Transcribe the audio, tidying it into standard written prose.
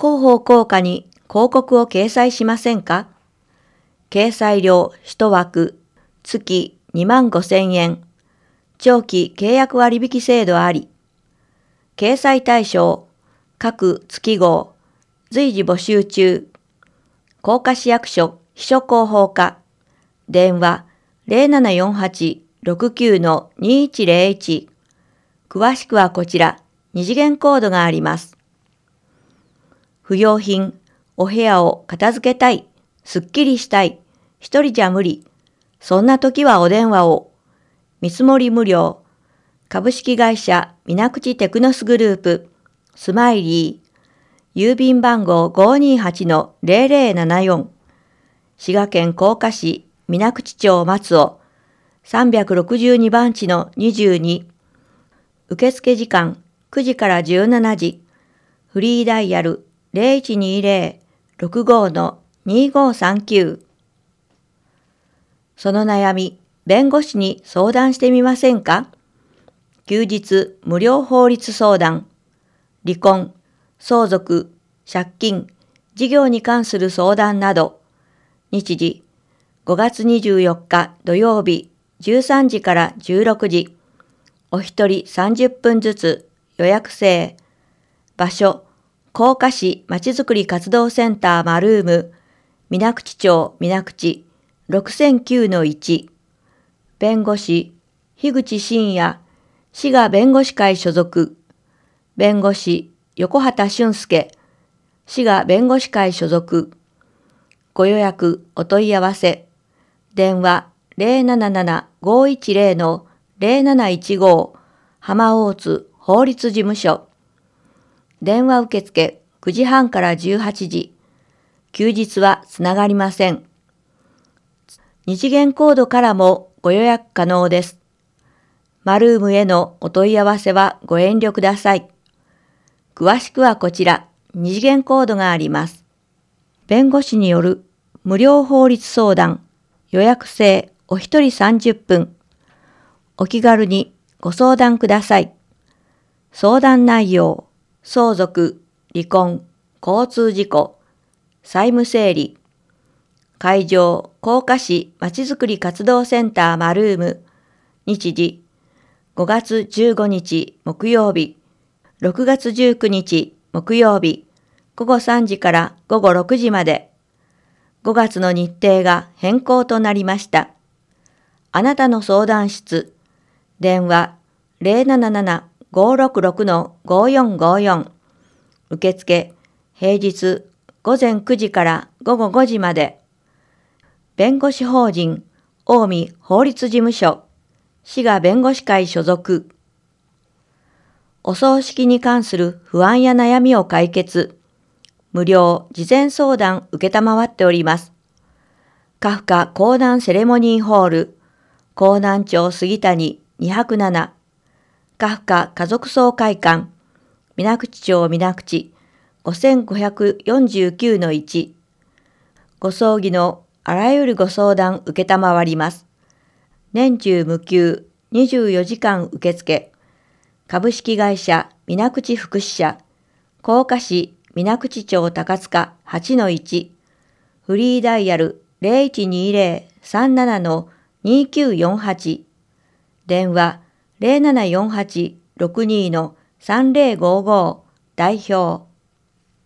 広報効果に広告を掲載しませんか？掲載料1枠月25,000円。長期契約割引制度あり。掲載対象各月号随時募集中。甲賀市役所秘書広報課。電話0748-69-2101。詳しくはこちら、二次元コードがあります。不要品、お部屋を片付けたい、すっきりしたい、一人じゃ無理。そんな時はお電話を。見積もり無料。株式会社水口テクノスグループ、スマイリー。郵便番号528-0074。滋賀県甲賀市水口町松尾362番地の22。受付時間9時から17時。フリーダイヤル0120-65-2539。その悩み、弁護士に相談してみませんか？休日無料法律相談。離婚、相続、借金、事業に関する相談など。日時、5月24日土曜日13時から16時。お一人30分ずつ予約制。場所、甲賀市まちづくり活動センターマルーム、水口町水口6009-1。弁護士、樋口真也、滋賀弁護士会所属。弁護士、横畑俊介、滋賀弁護士会所属。ご予約お問い合わせ。電話077-510-0715浜大津法律事務所。電話受付9時半から18時。休日はつながりません。二次元コードからもご予約可能です。マルームへのお問い合わせはご遠慮ください。詳しくはこちら、二次元コードがあります。弁護士による無料法律相談、予約制お一人30分。お気軽にご相談ください。相談内容、相続、離婚、交通事故、債務整理。会場、甲賀市まちづくり活動センターマルーム。日時、5月15日木曜日、6月19日木曜日、午後3時から午後6時まで。5月の日程が変更となりました。あなたの相談室。電話077-566-5454。受付、平日午前9時から午後5時まで。弁護士法人、近江法律事務所、滋賀弁護士会所属。お葬式に関する不安や悩みを解決。無料事前相談受けたまわっております。カフカ港南セレモニーホール、港南町杉谷207。カフカ家族総会館、水口町水口5549-1。ご葬儀のあらゆるご相談受けたまわります。年中無休24時間受付。株式会社水口福祉社、甲賀市水口町高塚8-1。フリーダイヤル0120-37-2948。電話0748-62-3055。代表